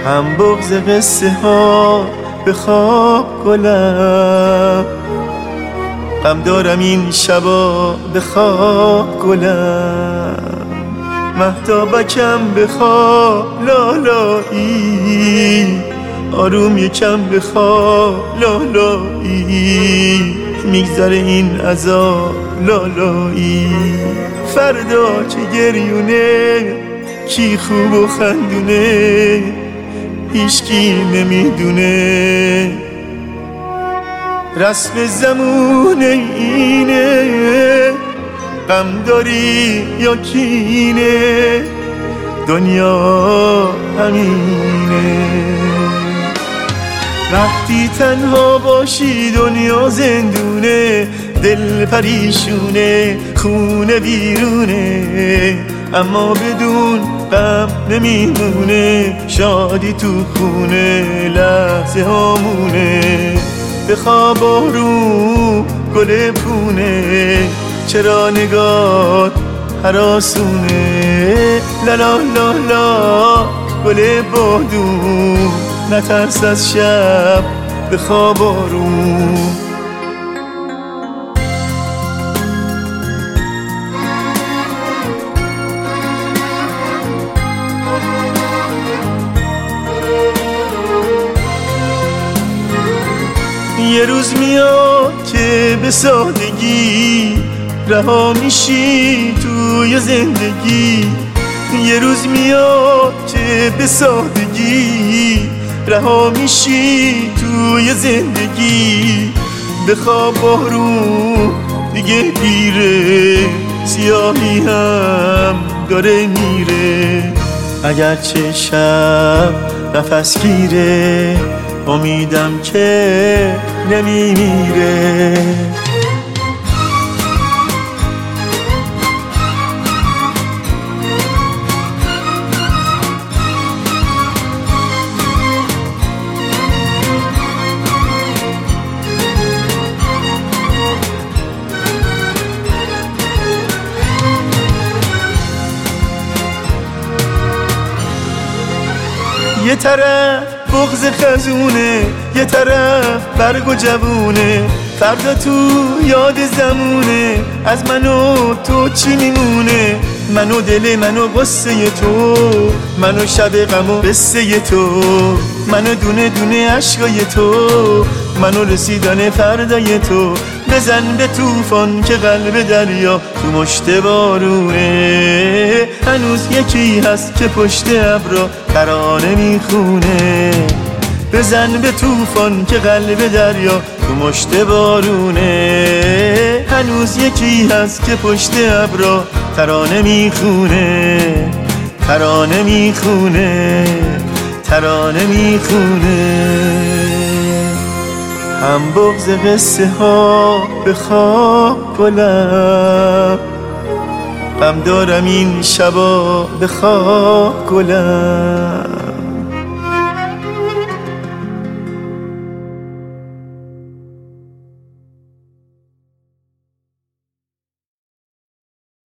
هم بغض قصه ها به خواب گلم، غم دارم این شبا به خواب گلم. مهتابکم به خواب لالایی، آروم یکم به خواب لالایی، میگذره این عذاب لالایی. فردا چه گریونه، کی خوب و خندونه، هیچکی نمیدونه. رسم زمونه اینه، غم داری یا کینه، دنیا همینه. وقتی تنها باشی دنیا زندونه، دل پریشونه، خونه بیرونه، اما بدون غم نمیمونه. شادی تو خونه لحظه هامونه، به خواب آروم گل پونه، چرا نگات هراسونه. لالا لالا گل بادون، نترس از شب به خواب آروم. یه روز میاد که به سادگی رها میشی توی زندگی. یه روز میاد که به سادگی رها میشی توی زندگی. به خواب آروم دیگه دیره، سیاهی هم داره میره. اگرچه شب نفس گیره، امیدم که نمیمیره. یه طرف بغض خزونه، یه طرف برگ و جوونه. فردا تو یاد زمونه، از من و تو چی میمونه؟ من و دل من و غصه تو، من و شب غم و قصه تو، من و دونه دونه عشقای تو، من و رسیدن فردای تو. بزن به طوفان که قلب دریا تو مشت بارونه. هنوز یکی هست که پشت ابرا ترانه میخونه. بزن به طوفان که قلب دریا تو مشت بارونه. هنوز یکی هست که پشت ابرا ترانه میخونه، ترانه میخونه، ترانه میخونه. هم بغض قصه ها به خواب گلم، غم دارم این شبا به خواب گلم.